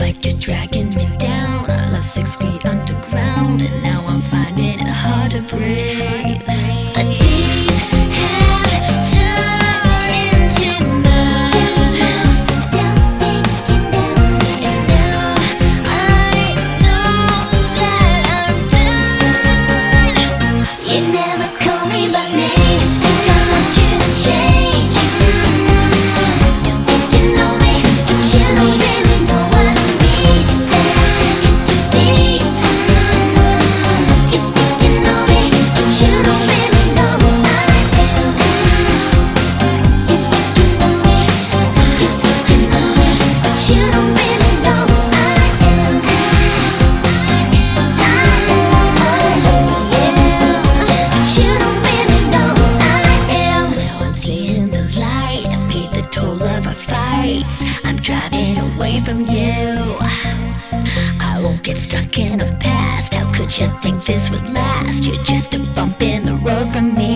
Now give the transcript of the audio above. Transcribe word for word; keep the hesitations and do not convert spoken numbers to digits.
like you're dragging me down. I love six feet underground, and now I'm finding it hard to breathe. A days have turned into mud, and now I know that I'm done. You never call me by name, and I want you to change. You think you know me, but you don't really know what I mean. You say I take it too deep. You think you know me, but you don't really know who I am. You think you know me, you think you know me, but you don't really know who I am. I am, I am, yeah. But you don't really know who I am. Now I'm seeing the light. I paid the toll of our fights. I'm driving away from you. I won't get stuck in the past. How could you think this would last? You're just a bump in the road from me.